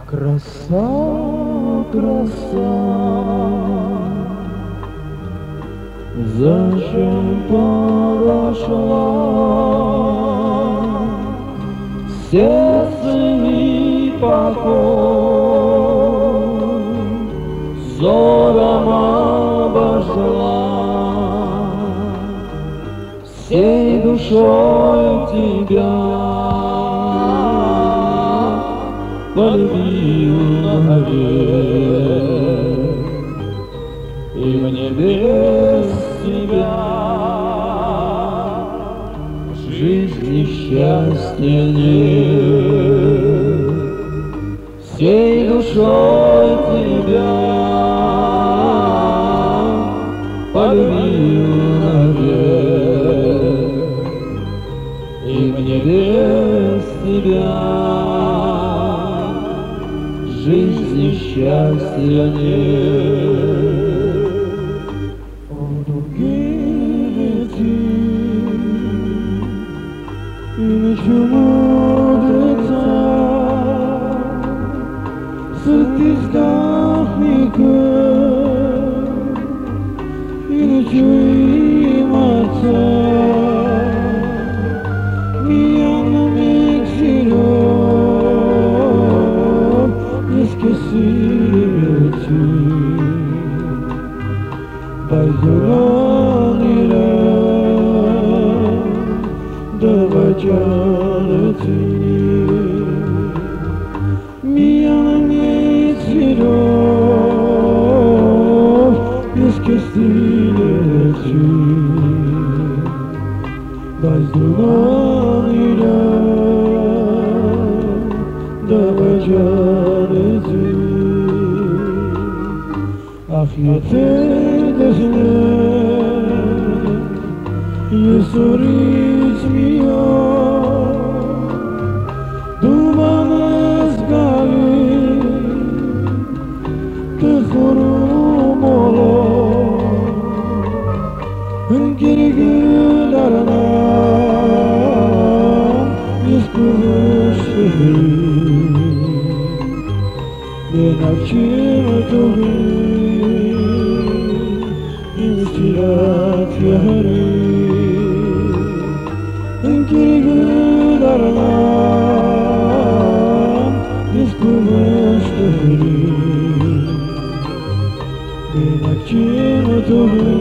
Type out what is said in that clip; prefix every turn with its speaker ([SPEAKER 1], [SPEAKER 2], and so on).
[SPEAKER 1] Краса, краса, зачем подошла? Сердце и покой взором обожгла, всей душой тебя полюбил навек, и мне без тебя жизни счастья нет. Всей душой тебя полюбил навек, и мне без тебя жизни счастья нет. О, другие лети, и ничего летать, сытистах никак, и ничего им отца, и я на миг силён, esqueci-te, Bayram ile davacaleti, Miyan yitiriyor, esqueci-te, Bayram ile davacaleti. Ахметедесне Есурить меня, Думаныз гали, Ты хурум оло, Үнгергілерна, Ескүші, Мен акчим туги, İnsilat yahri, Enkirgül aranan, Diskumuş tuhri, Ben akçim tuğri,